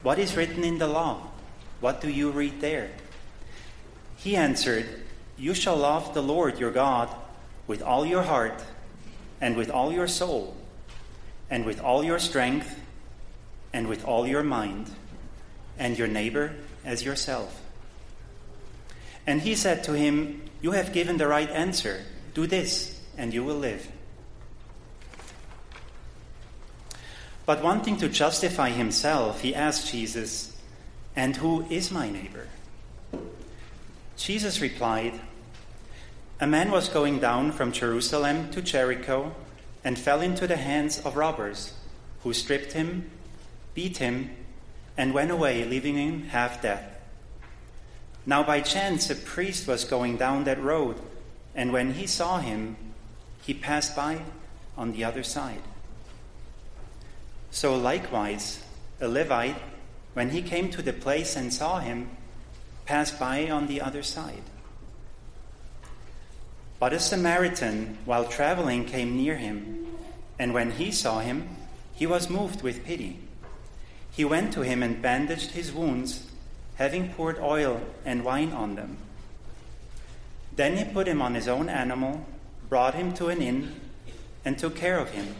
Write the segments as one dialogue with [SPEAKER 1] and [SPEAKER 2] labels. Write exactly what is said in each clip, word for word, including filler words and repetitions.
[SPEAKER 1] "What is written in the law? What do you read there?" He answered, "You shall love the Lord your God with all your heart, and with all your soul, and with all your strength, and with all your mind, and your neighbor as yourself." And he said to him, "You have given the right answer. Do this, and you will live." But wanting to justify himself, he asked Jesus, "And who is my neighbor?" Jesus replied, "A man was going down from Jerusalem to Jericho and fell into the hands of robbers, who stripped him, beat him, and went away, leaving him half dead. Now by chance a priest was going down that road, and when he saw him, he passed by on the other side. So likewise, a Levite, when he came to the place and saw him, passed by on the other side. But a Samaritan, while traveling, came near him, and when he saw him, he was moved with pity. He went to him and bandaged his wounds, having poured oil and wine on them. Then he put him on his own animal, brought him to an inn, and took care of him.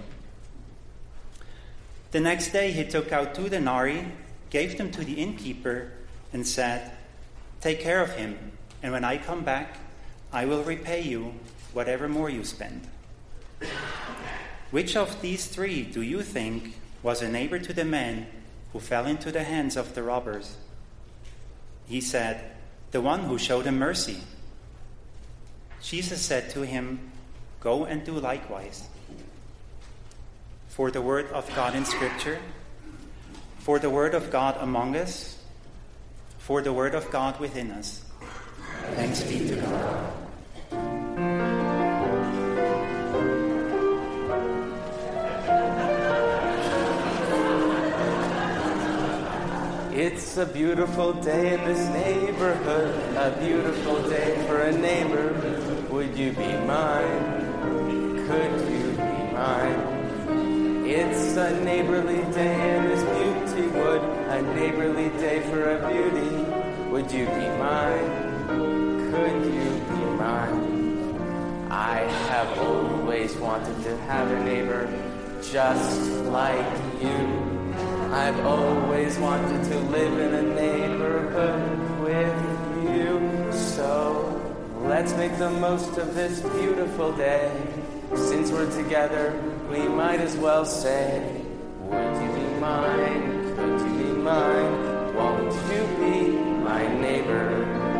[SPEAKER 1] The next day he took out two denarii, gave them to the innkeeper, and said, "Take care of him, and when I come back, I will repay you whatever more you spend." Which of these three do you think was a neighbor to the man who fell into the hands of the robbers? He said, "The one who showed him mercy." Jesus said to him, "Go and do likewise." For the word of God in Scripture, for the word of God among us, for the word of God within us. Thanks be to God.
[SPEAKER 2] It's a beautiful day in this neighborhood, a beautiful day for a neighbor. Would you be mine? Could you be mine? It's a neighborly day in this beauty wood, a neighborly day for a beauty. Would you be mine? Could you be mine? I have always wanted to have a neighbor just like you. I've always wanted to live in a neighborhood with you. So let's make the most of this beautiful day. Since we're together, we might as well say, would you be mine? Could you be mine? Won't you be my neighbor?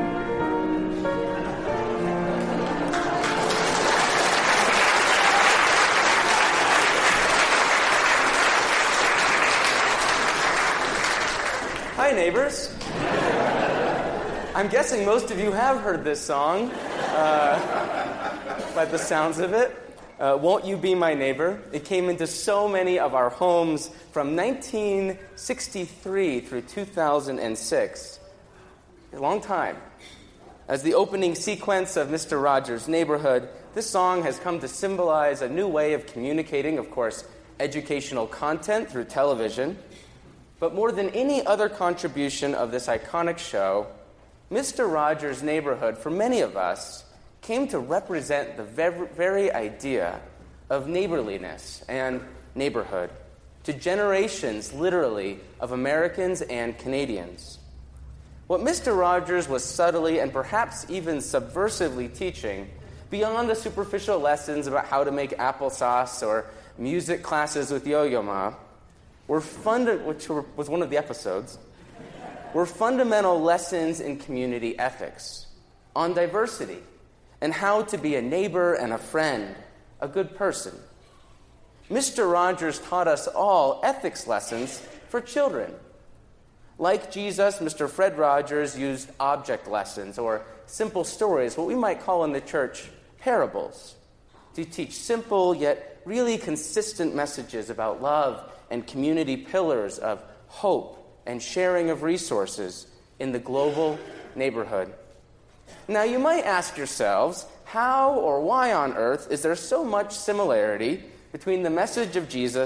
[SPEAKER 2] Hi, neighbors. I'm guessing most of you have heard this song, uh, by the sounds of it. Uh, Won't You Be My Neighbor? It came into so many of our homes from nineteen sixty-three through two thousand six. A long time. As the opening sequence of Mister Rogers' Neighborhood, this song has come to symbolize a new way of communicating, of course, educational content through television. But more than any other contribution of this iconic show, Mister Rogers' Neighborhood, for many of us, came to represent the very idea of neighborliness and neighborhood to generations, literally, of Americans and Canadians. What Mister Rogers was subtly and perhaps even subversively teaching, beyond the superficial lessons about how to make applesauce or music classes with Yo-Yo Ma, were funda- which were, was one of the episodes, were fundamental lessons in community ethics, on diversity, and how to be a neighbor and a friend, a good person. Mister Rogers taught us all ethics lessons for children. Like Jesus, Mister Fred Rogers used object lessons, or simple stories, what we might call in the church parables, to teach simple yet really consistent messages about love and community pillars of hope and sharing of resources in the global neighborhood. Now, you might ask yourselves, how or why on earth is there so much similarity between the message of Jesus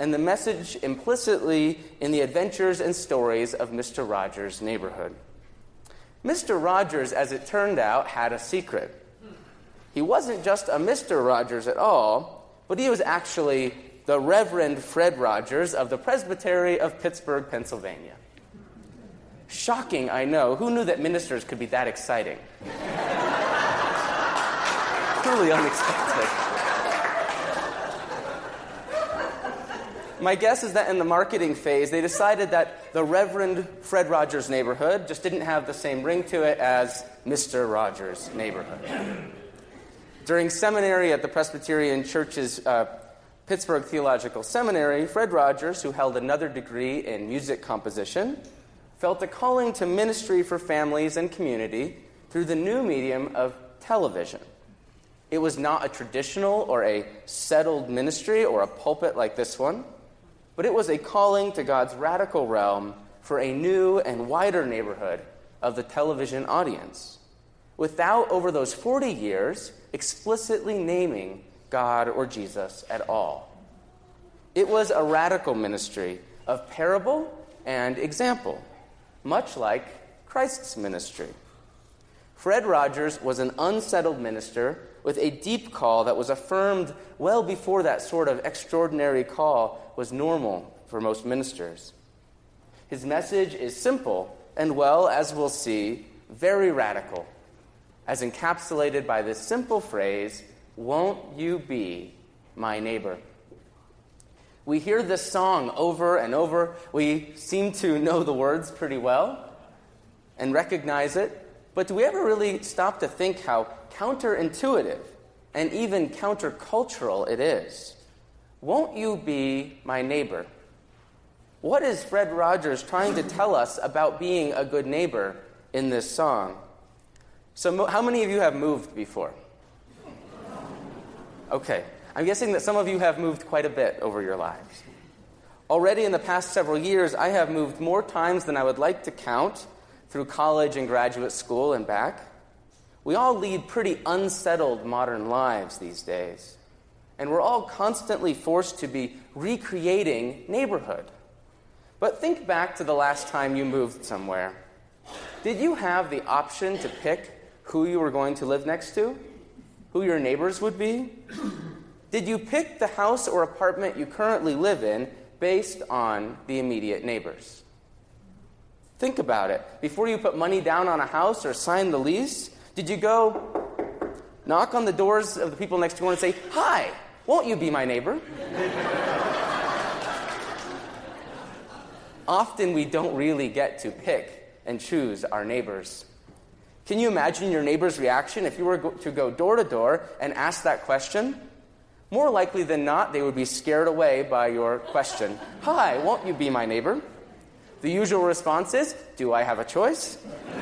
[SPEAKER 2] and the message implicitly in the adventures and stories of Mister Rogers' neighborhood. Mister Rogers, as it turned out, had a secret. He wasn't just a Mister Rogers at all, but he was actually the Reverend Fred Rogers of the Presbytery of Pittsburgh, Pennsylvania. Shocking, I know. Who knew that ministers could be that exciting? Truly unexpected. My guess is that in the marketing phase, they decided that the Reverend Fred Rogers neighborhood just didn't have the same ring to it as Mister Rogers' neighborhood. During seminary at the Presbyterian Church's uh, Pittsburgh Theological Seminary, Fred Rogers, who held another degree in music composition, felt a calling to ministry for families and community through the new medium of television. It was not a traditional or a settled ministry or a pulpit like this one, but it was a calling to God's radical realm for a new and wider neighborhood of the television audience, without, over those forty years, explicitly naming God or Jesus at all. It was a radical ministry of parable and example, much like Christ's ministry. Fred Rogers was an unsettled minister with a deep call that was affirmed well before that sort of extraordinary call was normal for most ministers. His message is simple and, well, as we'll see, very radical, as encapsulated by this simple phrase, "Won't you be my neighbor?" We hear this song over and over. We seem to know the words pretty well and recognize it. But do we ever really stop to think how counterintuitive and even countercultural it is? Won't you be my neighbor? What is Fred Rogers trying to tell us about being a good neighbor in this song? So how many of you have moved before? Okay. I'm guessing that some of you have moved quite a bit over your lives. Already in the past several years, I have moved more times than I would like to count through college and graduate school and back. We all lead pretty unsettled modern lives these days, and we're all constantly forced to be recreating neighborhood. But think back to the last time you moved somewhere. Did you have the option to pick who you were going to live next to? Who your neighbors would be? Did you pick the house or apartment you currently live in based on the immediate neighbors? Think about it. Before you put money down on a house or sign the lease, did you go knock on the doors of the people next door and say, "Hi, won't you be my neighbor?" Often we don't really get to pick and choose our neighbors. Can you imagine your neighbor's reaction if you were to go door to door and ask that question? More likely than not, they would be scared away by your question. "Hi, won't you be my neighbor?" The usual response is, "Do I have a choice?"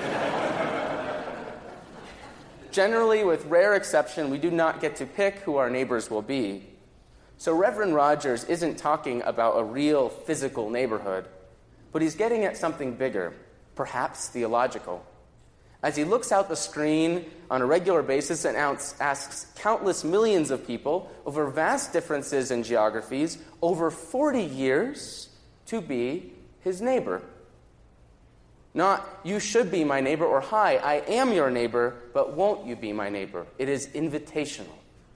[SPEAKER 2] Generally, with rare exception, we do not get to pick who our neighbors will be. So Reverend Rogers isn't talking about a real physical neighborhood, but he's getting at something bigger, perhaps theological. As he looks out the screen on a regular basis and asks countless millions of people over vast differences in geographies over forty years to be his neighbor. Not, "You should be my neighbor," or "Hi, I am your neighbor, but won't you be my neighbor?" It is invitational.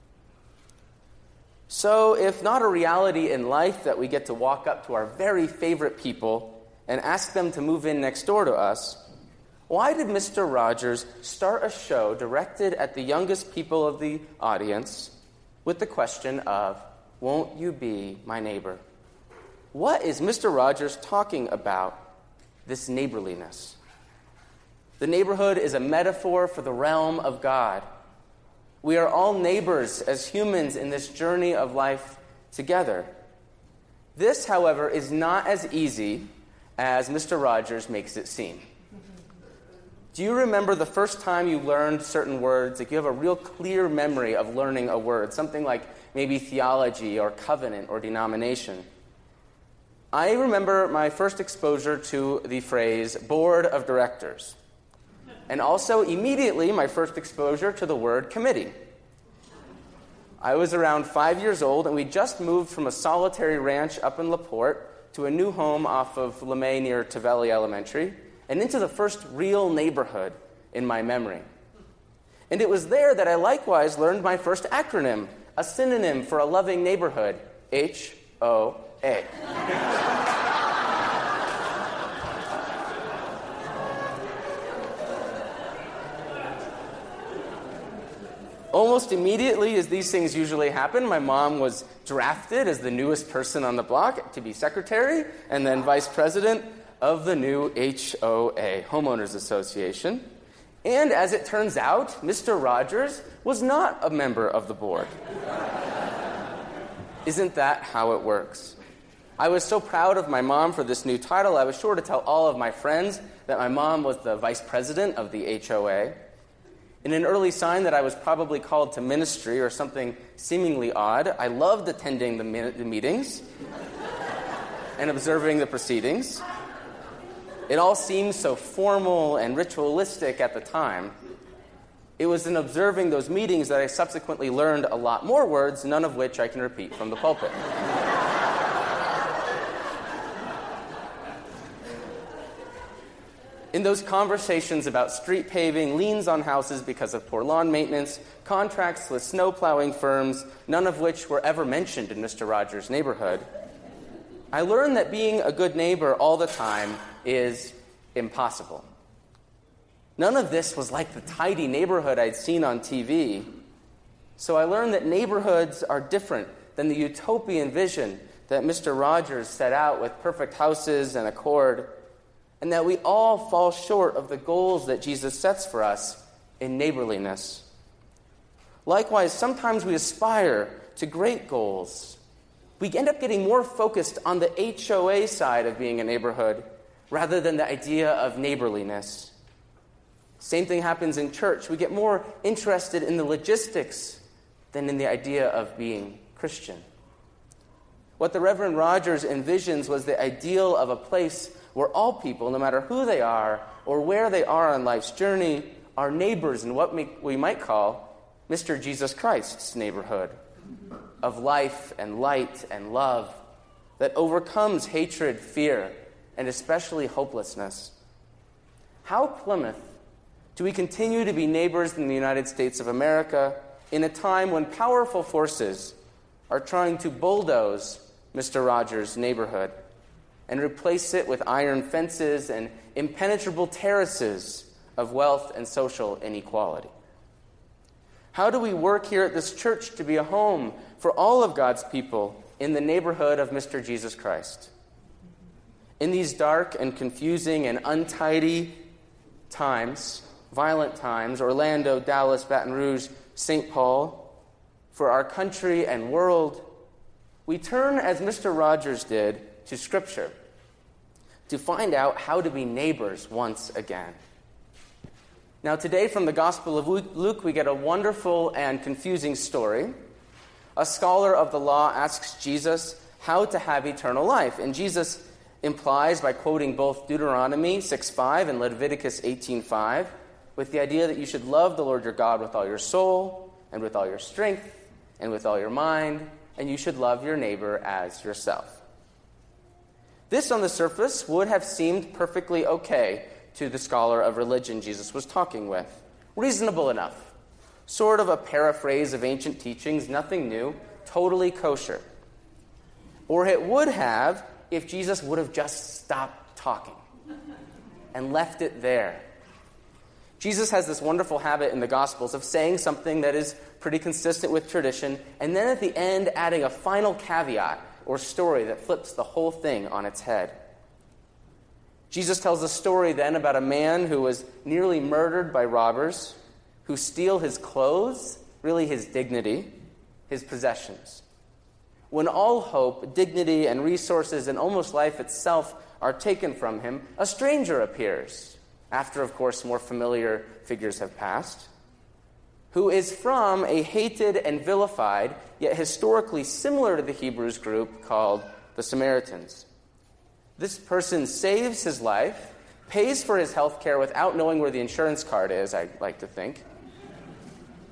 [SPEAKER 2] So, if not a reality in life that we get to walk up to our very favorite people and ask them to move in next door to us, why did Mister Rogers start a show directed at the youngest people of the audience with the question of, "Won't you be my neighbor?" What is Mister Rogers talking about, this neighborliness? The neighborhood is a metaphor for the realm of God. We are all neighbors as humans in this journey of life together. This, however, is not as easy as Mister Rogers makes it seem. Do you remember the first time you learned certain words? Like you have a real clear memory of learning a word, something like maybe theology or covenant or denomination. I remember my first exposure to the phrase board of directors, and also immediately my first exposure to the word committee. I was around five years old, and we just moved from a solitary ranch up in LaPorte to a new home off of LeMay near Tavelli Elementary, and into the first real neighborhood in my memory. And it was there that I likewise learned my first acronym, a synonym for a loving neighborhood, H O A. Almost immediately, as these things usually happen, my mom was drafted as the newest person on the block to be secretary and then vice president of the new H O A, Homeowners Association. And as it turns out, Mister Rogers was not a member of the board. Isn't that how it works? I was so proud of my mom for this new title, I was sure to tell all of my friends that my mom was the vice president of the H O A. In an early sign that I was probably called to ministry or something seemingly odd, I loved attending the, mi- the meetings and observing the proceedings. It all seemed so formal and ritualistic at the time. It was in observing those meetings that I subsequently learned a lot more words, none of which I can repeat from the pulpit. In those conversations about street paving, liens on houses because of poor lawn maintenance, contracts with snow plowing firms, none of which were ever mentioned in Mister Rogers' neighborhood, I learned that being a good neighbor all the time is impossible. None of this was like the tidy neighborhood I'd seen on T V. So I learned that neighborhoods are different than the utopian vision that Mister Rogers set out with perfect houses and accord, and that we all fall short of the goals that Jesus sets for us in neighborliness. Likewise, sometimes we aspire to great goals. We end up getting more focused on the H O A side of being a neighborhood rather than the idea of neighborliness. Same thing happens in church. We get more interested in the logistics than in the idea of being Christian. What the Reverend Rogers envisions was the ideal of a place where all people, no matter who they are or where they are on life's journey, are neighbors in what we might call Mister Jesus Christ's neighborhood of life and light and love that overcomes hatred, fear, and especially hopelessness. How, Plymouth, do we continue to be neighbors in the United States of America in a time when powerful forces are trying to bulldoze Mister Rogers' neighborhood and replace it with iron fences and impenetrable terraces of wealth and social inequality? How do we work here at this church to be a home for all of God's people in the neighborhood of Mister Jesus Christ? In these dark and confusing and untidy times, violent times, Orlando, Dallas, Baton Rouge, Saint Paul, for our country and world, we turn, as Mister Rogers did, to Scripture to find out how to be neighbors once again. Now today, from the Gospel of Luke, we get a wonderful and confusing story. A scholar of the law asks Jesus how to have eternal life, and Jesus implies, by quoting both Deuteronomy six five and Leviticus eighteen five, with the idea that you should love the Lord your God with all your soul, and with all your strength, and with all your mind, and you should love your neighbor as yourself. This, on the surface, would have seemed perfectly okay to the scholar of religion Jesus was talking with. Reasonable enough. Sort of a paraphrase of ancient teachings, nothing new, totally kosher. Or it would have if Jesus would have just stopped talking and left it there. Jesus has this wonderful habit in the Gospels of saying something that is pretty consistent with tradition, and then at the end adding a final caveat or story that flips the whole thing on its head. Jesus tells a story then about a man who was nearly murdered by robbers who steal his clothes, really his dignity, his possessions. When all hope, dignity, and resources, and almost life itself are taken from him, a stranger appears, after, of course, more familiar figures have passed, who is from a hated and vilified, yet historically similar to the Hebrews group called the Samaritans. This person saves his life, pays for his health care without knowing where the insurance card is, I like to think,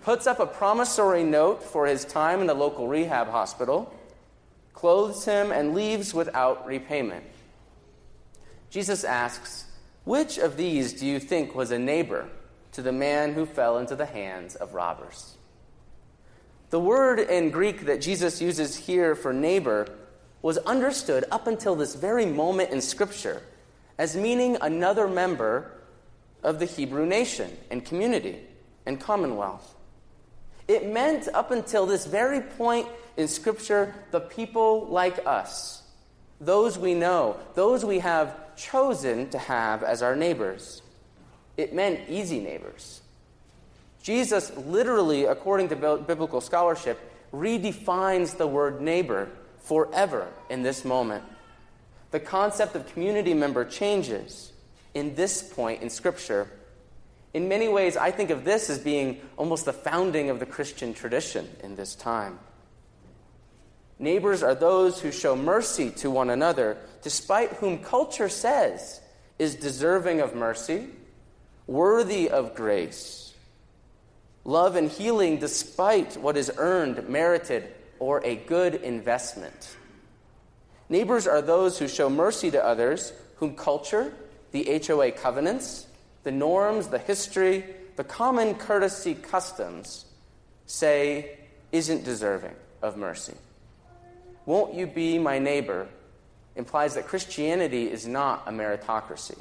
[SPEAKER 2] puts up a promissory note for his time in the local rehab hospital, clothes him, and leaves without repayment. Jesus asks, "Which of these do you think was a neighbor to the man who fell into the hands of robbers?" The word in Greek that Jesus uses here for neighbor was understood up until this very moment in Scripture as meaning another member of the Hebrew nation and community and commonwealth. It meant up until this very point in Scripture the people like us, those we know, those we have chosen to have as our neighbors. It meant easy neighbors. Jesus literally, according to biblical scholarship, redefines the word neighbor forever in this moment. The concept of community member changes in this point in Scripture. In many ways, I think of this as being almost the founding of the Christian tradition in this time. Neighbors are those who show mercy to one another, despite whom culture says is deserving of mercy, worthy of grace. Love and healing despite what is earned, merited, or a good investment. Neighbors are those who show mercy to others whom culture, the H O A covenants, the norms, the history, the common courtesy customs say isn't deserving of mercy. "Won't you be my neighbor?" implies that Christianity is not a meritocracy.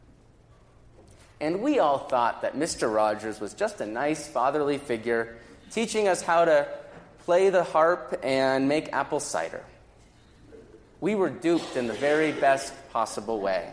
[SPEAKER 2] And we all thought that Mister Rogers was just a nice fatherly figure teaching us how to play the harp and make apple cider. We were duped in the very best possible way.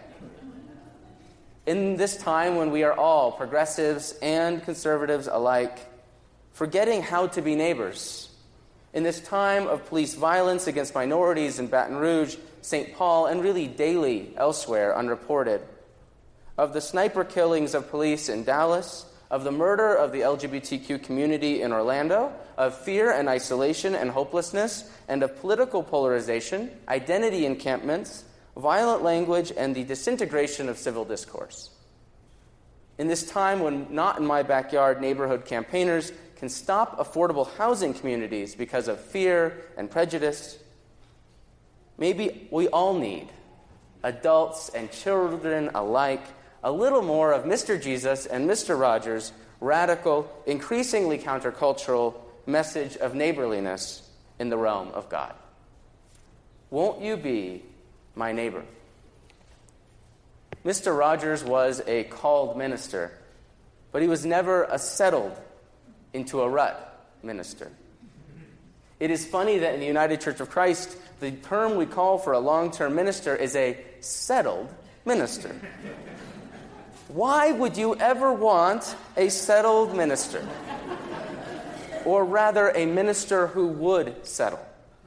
[SPEAKER 2] In this time when we are all, progressives and conservatives alike, forgetting how to be neighbors, in this time of police violence against minorities in Baton Rouge, Saint Paul, and really daily elsewhere unreported, of the sniper killings of police in Dallas, of the murder of the L G B T Q community in Orlando, of fear and isolation and hopelessness, and of political polarization, identity encampments, violent language, and the disintegration of civil discourse. In this time when not in my backyard neighborhood campaigners can stop affordable housing communities because of fear and prejudice, maybe we all need, adults and children alike, a little more of Mister Jesus and Mister Rogers' radical, increasingly countercultural message of neighborliness in the realm of God. Won't you be my neighbor? Mister Rogers was a called minister, but he was never a settled into a rut minister. It is funny that in the United Church of Christ, the term we call for a long-term minister is a settled minister. Why would you ever want a settled minister? Or rather, a minister who would settle?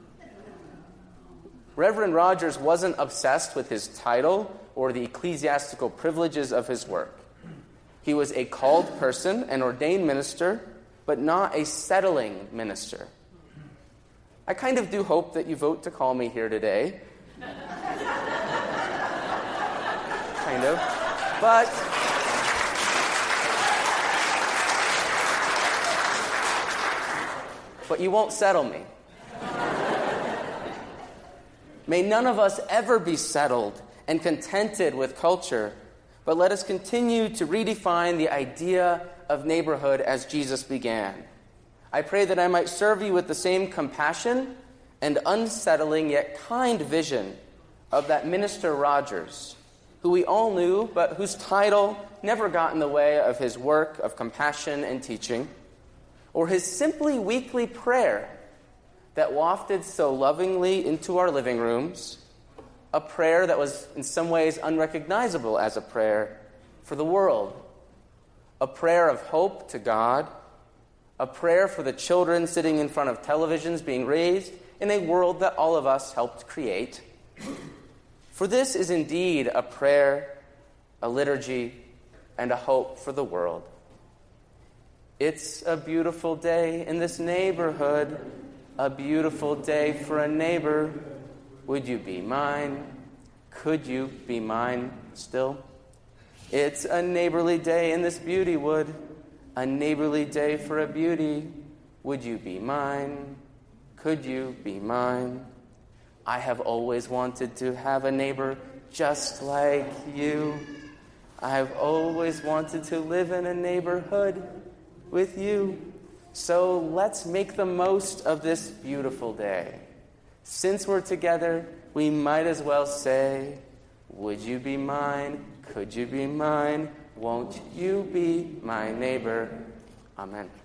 [SPEAKER 2] Reverend Rogers wasn't obsessed with his title or the ecclesiastical privileges of his work. He was a called person, an ordained minister, but not a settling minister. I kind of do hope that you vote to call me here today. Kind of. But but you won't settle me. May none of us ever be settled and contented with culture, but let us continue to redefine the idea of neighborhood as Jesus began. I pray that I might serve you with the same compassion and unsettling yet kind vision of that Minister Rogers, who we all knew, but whose title never got in the way of his work of compassion and teaching, or his simply weekly prayer that wafted so lovingly into our living rooms, a prayer that was in some ways unrecognizable as a prayer for the world, a prayer of hope to God, a prayer for the children sitting in front of televisions being raised in a world that all of us helped create. For this is indeed a prayer, a liturgy, and a hope for the world. It's a beautiful day in this neighborhood, a beautiful day for a neighbor. Would you be mine? Could you be mine still? It's a neighborly day in this beauty wood, a neighborly day for a beauty. Would you be mine? Could you be mine? I have always wanted to have a neighbor just like you. I have always wanted to live in a neighborhood with you. So let's make the most of this beautiful day. Since we're together, we might as well say, would you be mine? Could you be mine? Won't you be my neighbor? Amen.